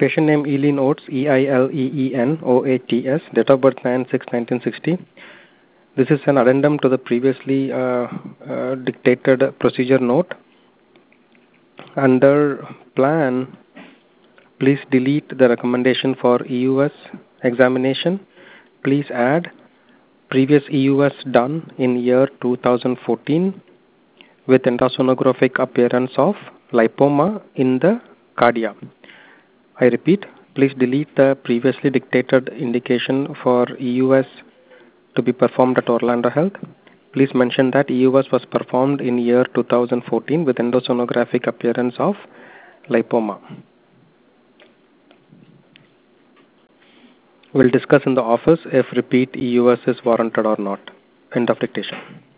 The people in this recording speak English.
Patient name Eileen Oates, Eileen Oates, date of birth 9/6/1960. This is an addendum to the previously dictated procedure note. Under plan, please delete the recommendation for EUS examination. Please add previous EUS done in year 2014 with endosonographic appearance of lipoma in the cardia. I repeat, please delete the previously dictated indication for EUS to be performed at Orlando Health. Please mention that EUS was performed in year 2014 with endosonographic appearance of lipoma. We'll discuss in the office if repeat EUS is warranted or not. End of dictation.